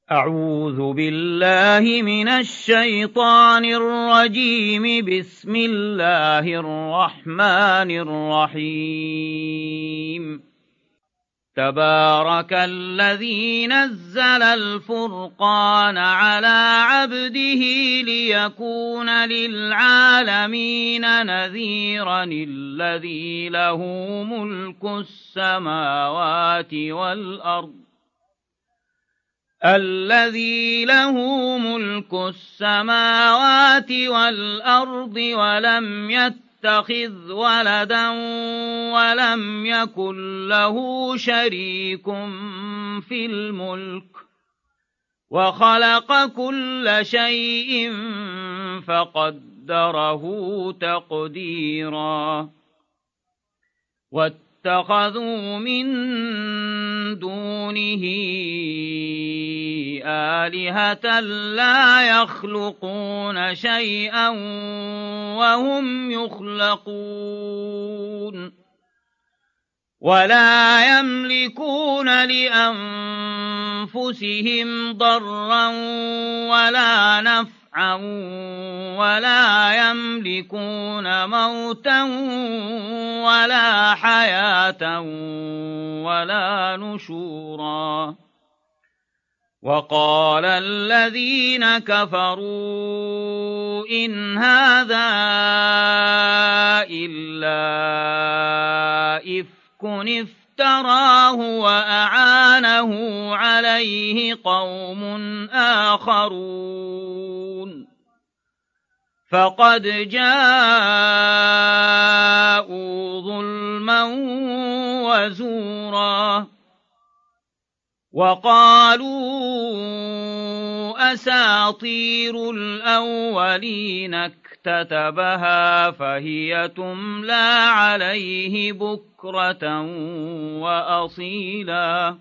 أعوذ بالله من الشيطان الرجيم. بسم الله الرحمن الرحيم. تبارك الذي نزل الفرقان على عبده ليكون للعالمين نذيرا الذي له ملك السماوات والأرض ولم يتخذ ولدا ولم يكن له شريك في الملك وخلق كل شيء فقدره تقديرا. واتخذوا من دونه آلهة لا يخلقون شيئا وهم يخلقون ولا يملكون لأنفسهم ضرا ولا نفعا ولا يملكون موتا ولا حياة ولا نشورا. وقال الذين كفروا إن هذا إلا إفك افتراه وأعانه عليه قوم آخرون فقد جاءوا ظلما وزورا. وقالوا أساطير الأولين اكتتبها فهي تملى عليه بكرة وأصيلا.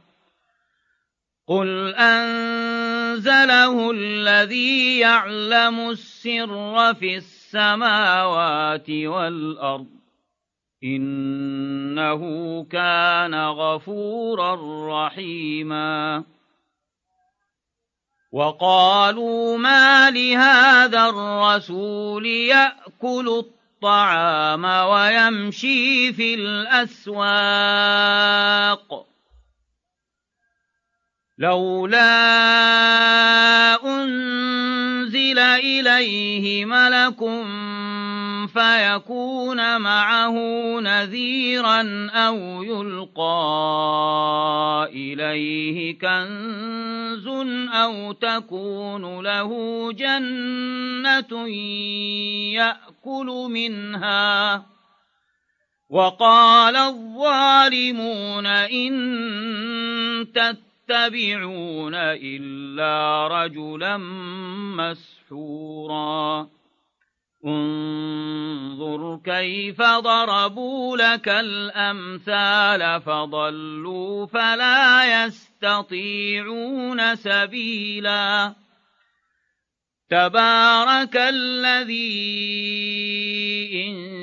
قل أنزله الذي يعلم السر في السماوات والأرض إنه كان غفورا رحيما. وقالوا ما لهذا الرسول يأكل الطعام ويمشي في الأسواق لولا أنزل إليه ملك فيكون معه نذيرا أو يلقى إليه كنز أو تكون له جنة يأكل منها. وقال الظالمون إن تتبعون إلا رجلا مسحورا. انظر كيف ضربوا لك الأمثال فضلوا فلا يستطيعون سبيلا. تبارك الذي إن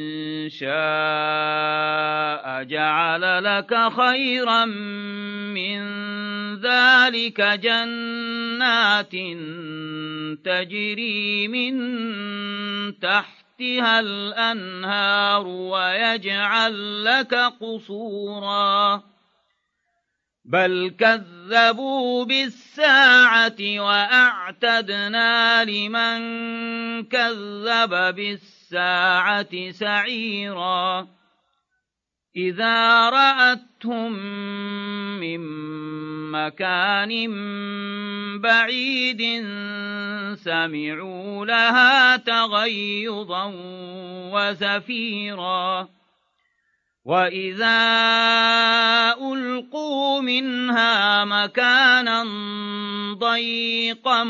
شاء جعل لك خيرا من ذلك جنات تجري من تحتها الأنهار ويجعل لك قصورا. بل كذبوا بالساعة وأعتدنا لمن كذب بالساعة سعيرا. إذا رأتهم من مكان بعيد سمعوا لها تغيظا وزفيرا. وإذا ألقوا منها مكانا ضيقا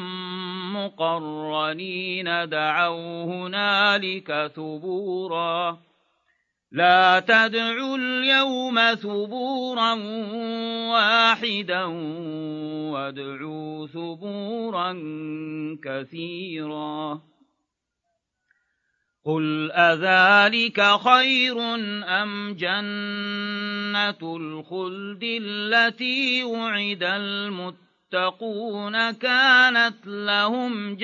مقرنين دعوا هنالك ثبورا. لا تدعوا اليوم ثبورا واحدا وادعوا ثبورا كثيرا. قل أذلك خير أم جنة الخلد التي وعد المتقون المتقون كانت لهم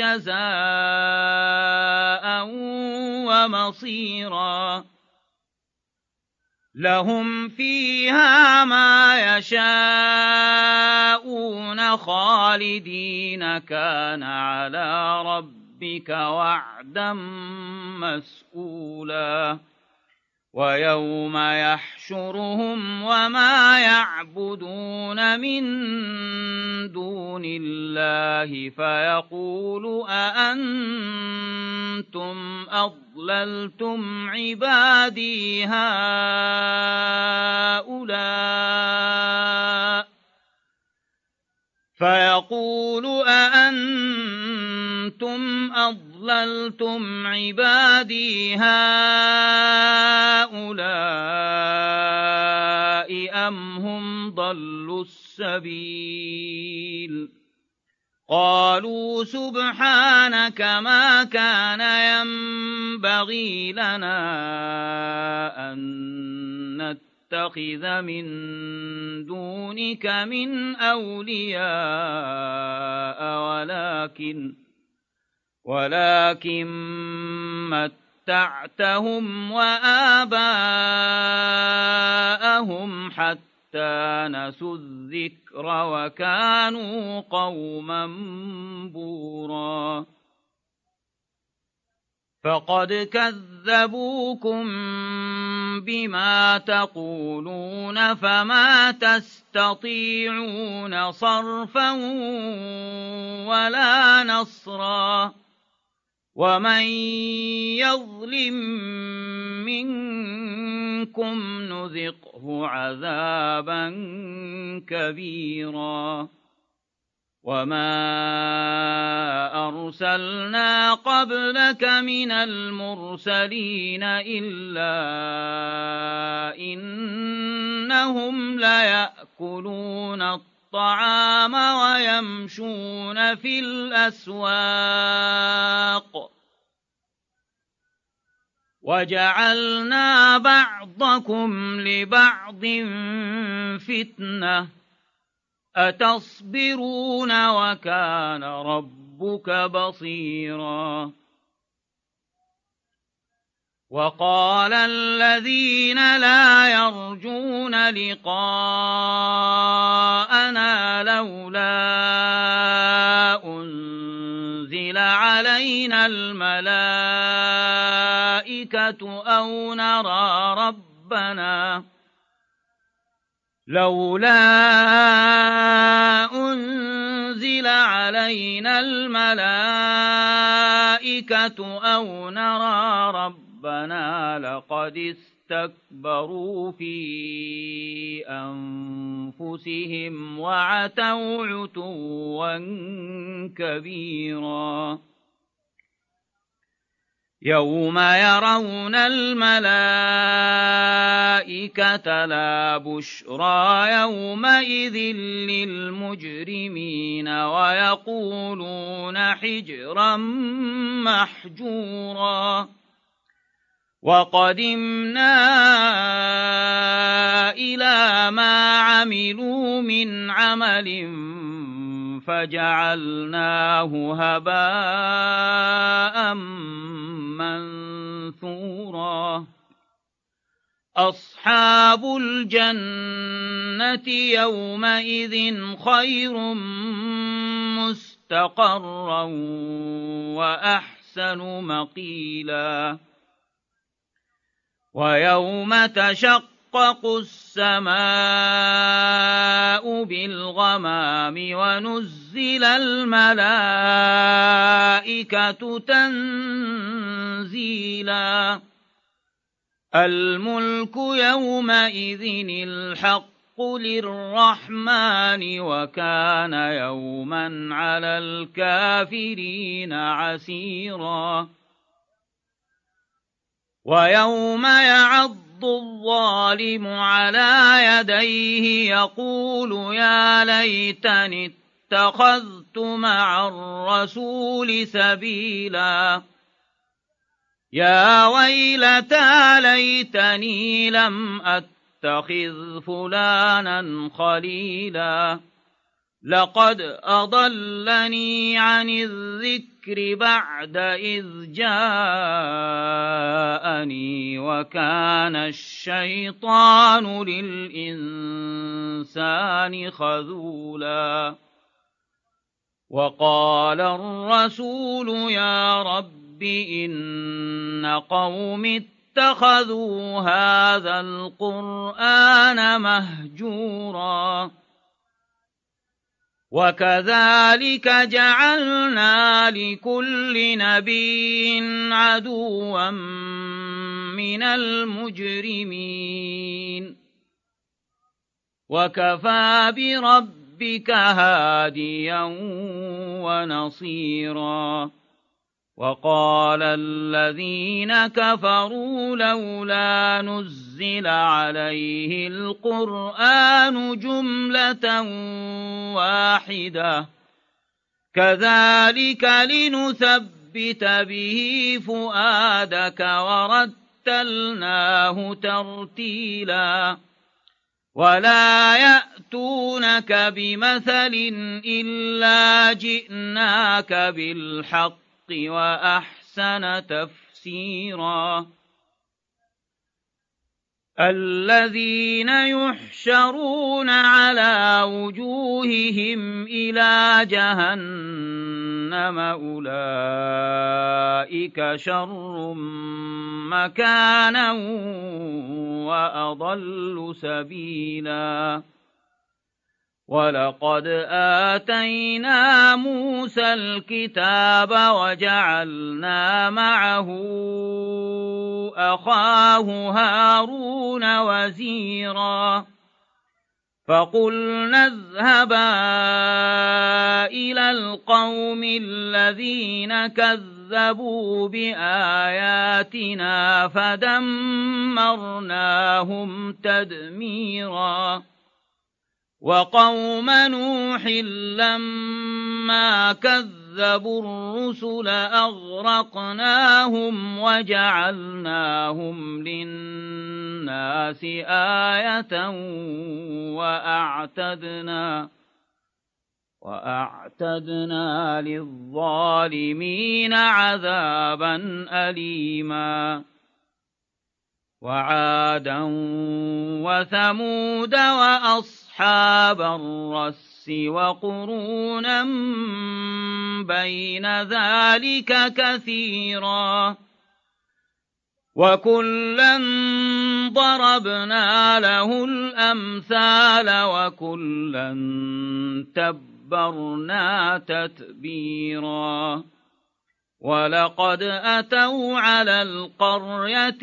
جزاء ومصيرا لهم فيها ما يشاءون خالدين كان على ربك وعدا مسئولا ويوم يحشرهم وما يعبدون من دون الله فيقول أأنتم أضللتم عبادي هؤلاء أم هم ضلوا السبيل قالوا سبحانك ما كان ينبغي لنا أن نتخذ من دونك من أولياء ولكن متعتهم وآباءهم حتى نسوا الذكر وكانوا قوما بورا فقد كذبوكم بما تقولون فما تستطيعون صرفا ولا نصرا ومن يظلم منكم نذقه عذابا كبيرا وما أرسلنا قبلك من المرسلين إلا إنهم ليأكلون الطعام ويمشون في الأسواق وجعلنا بعضكم لبعض فتنة أتصبرون وكان ربك بصيرا وقال الذين لا يرجون لقاءنا لولا أنزل علينا الملائكة أو نرى ربنا لقد استكبروا في أنفسهم وعتوا عتوا كبيرا يوم يرون الملائكة لا بشرى يومئذ للمجرمين ويقولون حجرا محجورا وقدمنا إلى ما عملوا من عمل فجعلناه هباء منثورا أصحاب الجنة يومئذ خير مستقرا وأحسن مقيلا ويوم تشقق السماء بالغمام ونزل الملائكة تنزيلا الملك يومئذ الحق للرحمن وكان يوما على الكافرين عسيرا ويوم يعض الظالم على يديه يقول يا ليتني اتخذت مع الرسول سبيلا يا ويلتى ليتني لم أتخذ فلانا خليلا لقد أضلني عن الذكر بعد إذ جاءني وكان الشيطان للإنسان خذولا وقال الرسول يا رب إن قوم اتخذوا هذا القرآن مهجورا وكذلك جعلنا لكل نبي عدوا من المجرمين وكفى بربك هاديا ونصيرا وقال الذين كفروا لولا نزل عليه القرآن جملة واحدة كذلك لنثبت به فؤادك ورتلناه ترتيلا ولا يأتونك بمثل إلا جئناك بالحق وأحسن تفسيرا الذين يحشرون على وجوههم إلى جهنم أولئك شر مكانا وأضل سبيلا ولقد آتينا موسى الكتاب وجعلنا معه أخاه هارون وزيرا فقلنا اذهبا إلى القوم الذين كذبوا بآياتنا فدمرناهم تدميرا وقوم نوح لما كذبوا الرسل أغرقناهم وجعلناهم للناس آية وأعتدنا للظالمين عذابا أليما وعادا وثمود وأصحاب الرس وقرونا بين ذلك كثيرا وكلا ضربنا له الأمثال وكلا تبرنا تتبيرا ولقد أتوا على القرية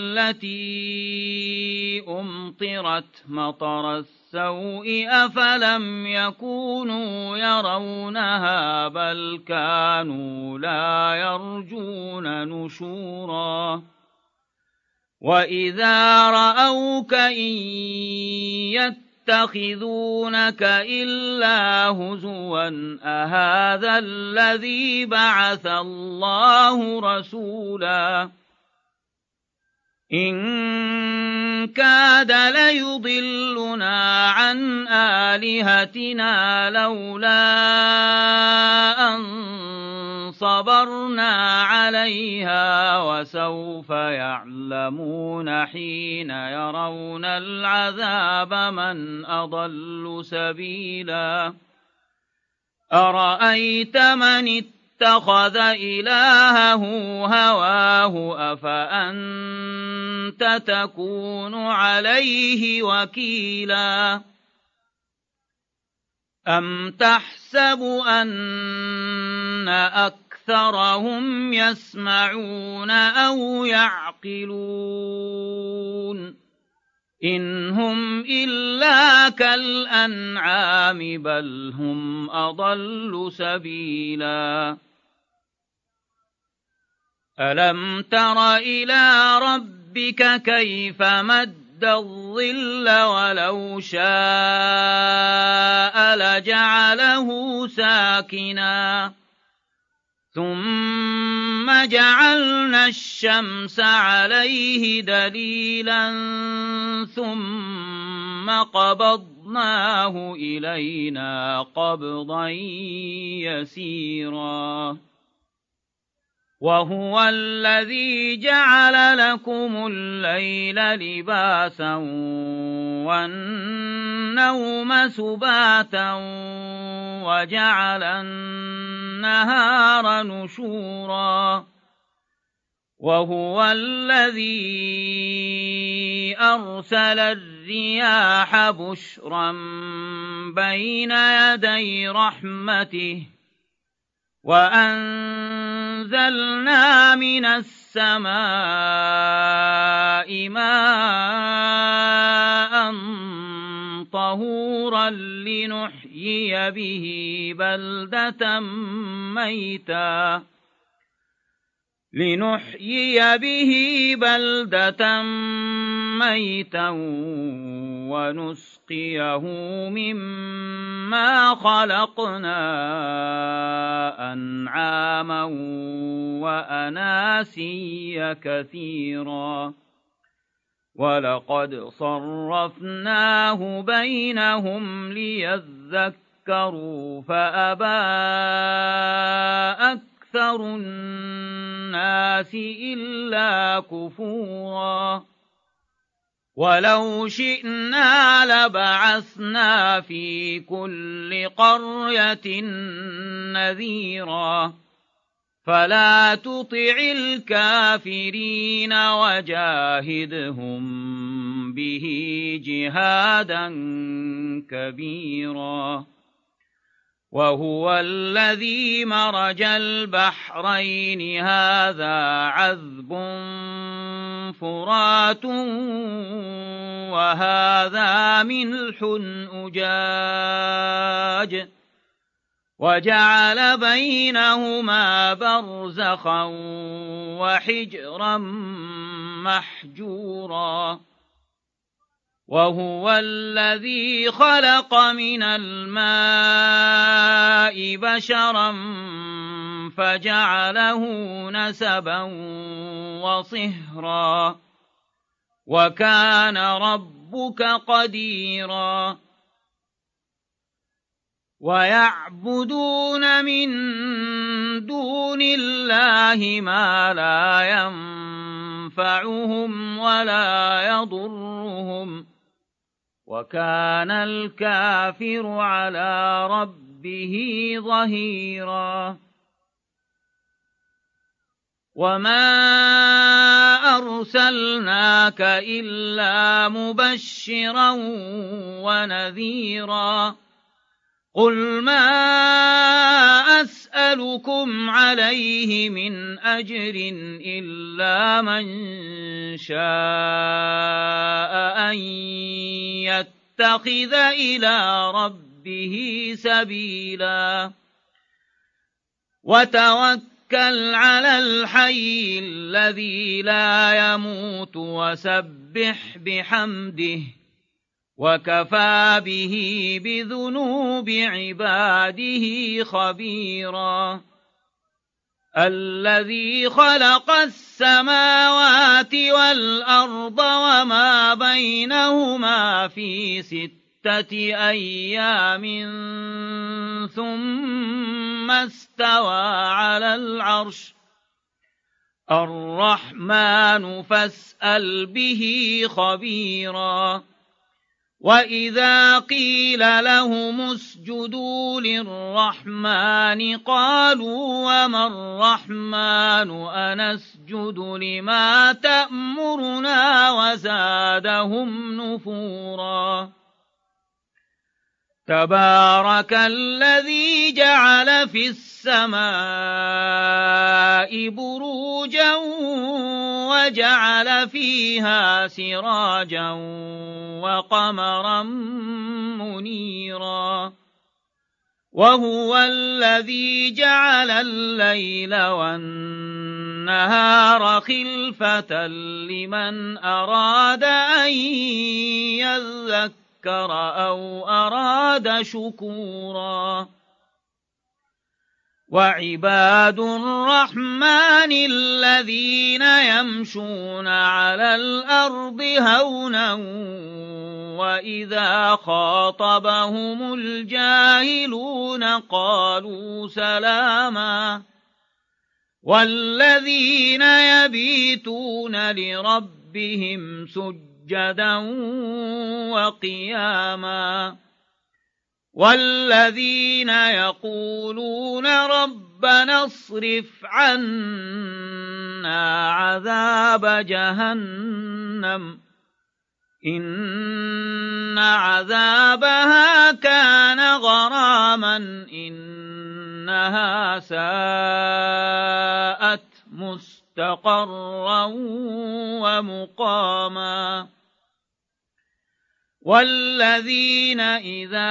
التي أمطرت مطر السوء أفلم يكونوا يرونها بل كانوا لا يرجون نشورا وإذا رأوك إن يتخذونك إلا هزوا أهذا الذي بعث الله رسولا إن كاد ليضلنا عن آلهتنا لولا أن صبرنا عليها وسوف يعلمون حين يرون العذاب من أضل سبيلا أرأيت من اتخذ إلهه هواه أفأنت تكون عليه وكيلا أم تحسب أن أكثرهم يسمعون أو يعقلون إن هم إلا كالأنعام بل هم أضل سبيلا ألم تر إلى ربك كيف مد الظل ولو شاء لجعله ساكنا ثم جعلنا الشمس عليه دليلا ثم قبضناه إلينا قبضا يسيرا وهو الذي جعل لكم الليل لباسا والنوم سباتا وجعل النهار نشورا وهو الذي أرسل الرياح بشرا بين يدي رحمته وأنزلنا من السماء ماء طهورا لنحيي به بلدة ميتا ونسقيه مما خلقنا أنعاما وأناسيا كثيرا ولقد صرفناه بينهم ليذكروا فأبى أكثر الناس إلا كفورا ولو شئنا لبعثنا في كل قرية نذيرا فلا تطع الكافرين وجاهدهم به جهادا كبيرا وهو الذي مرج البحرين هذا عذب فرات وهذا ملح أجاج وجعل بينهما برزخا وحجرا محجورا وهو الذي خلق من الماء بشرا فجعله نسبا وصهرا وكان ربك قديرا ويعبدون من دون الله ما لا ينفعهم ولا يضرهم وكان الكافر على ربه ظهيرا وما أرسلناك إلا مبشرا ونذيرا قل ما أسألكم عليه من أجر إلا من شاء أن يتخذ إلى ربه سبيلا وتوكل على الحي الذي لا يموت وسبح بحمده وكفى به بذنوب عباده خبيرا الذي خلق السماوات والأرض وما بينهما في 6 أيام ثم استوى على العرش الرحمن فاسأل به خبيرا وإذا قيل لهم اسجدوا للرحمن قالوا وما الرحمن أنسجد لما تأمرنا وزادهم نفورا تبارك الذي جعل في السماء بروجا وجعل فيها سراجا وقمرا منيرا وهو الذي جعل الليل والنهار خلفة لمن أراد أن يذكر أو أراد شكورا وعباد الرحمن الذين يمشون على الأرض هونا وإذا خاطبهم الجاهلون قالوا سلاما والذين يبيتون لربهم سجدا وقياما والذين يقولون ربنا اصرف عنا عذاب جهنم إن عذابها كان غراما إنها ساءت مستقرا ومقاما والذين إذا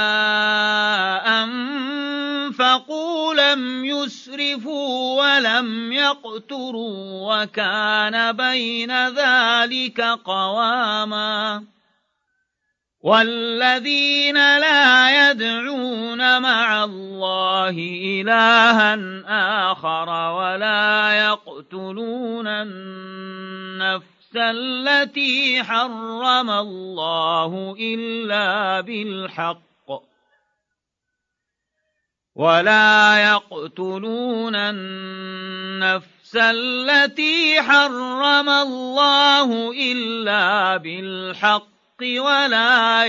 أنفقوا لم يسرفوا ولم يقتروا وكان بين ذلك قواما والذين لا يدعون مع الله إلها آخر ولا يقتلون النفس التي حرم الله إلا بالحق ولا يقتلون النفس التي حرم الله إلا بالحق ولا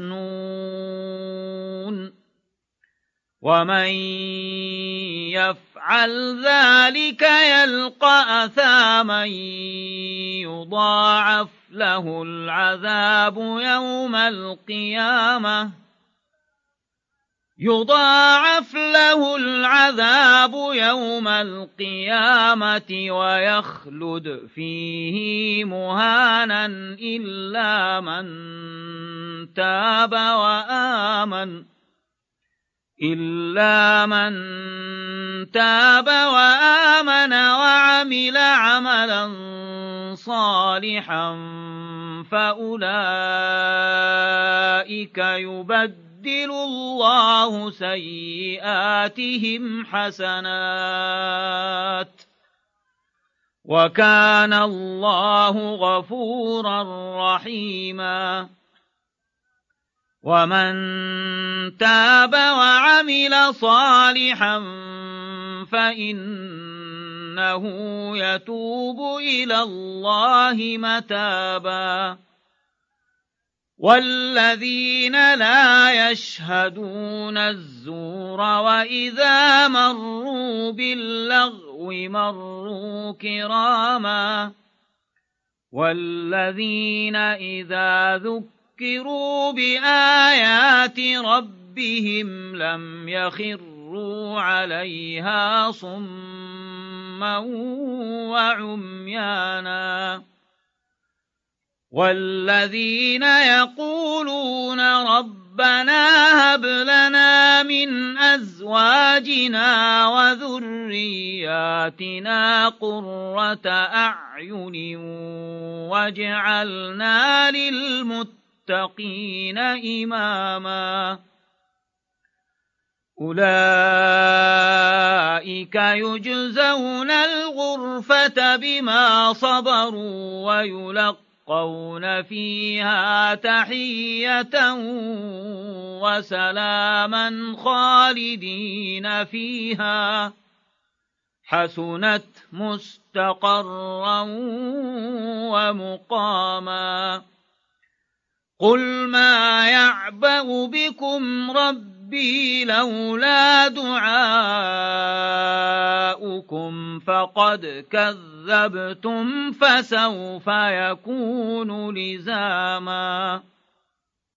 يزنون ومن يفعل ذلك يلقى أثاما يضاعف له العذاب يوم القيامة ويخلد فيه مهانا إلا من تاب وآمن وعمل عملا صالحا فأولئك يبدل الله سيئاتهم حسنات وكان الله غفورا رحيما ومن تاب وعمل صالحا فإنه يتوب إلى الله متابا والذين لا يشهدون الزور وإذا مروا باللغو مروا كراما والذين إذا ذكروا بآيات ربهم لم يخروا عليها صما وعميانا والذين يقولون ربنا هب لنا من أزواجنا وذرياتنا قرة أعين واجعلنا للمتقين إماما أولئك يجزون الغرفة بما صبروا ويلقون فيها تحية وسلاما خالدين فيها حسنت مستقرا ومقاما قل ما يعبأ بكم ربي لولا دعاؤكم فقد كذبتم فسوف يكون لزاما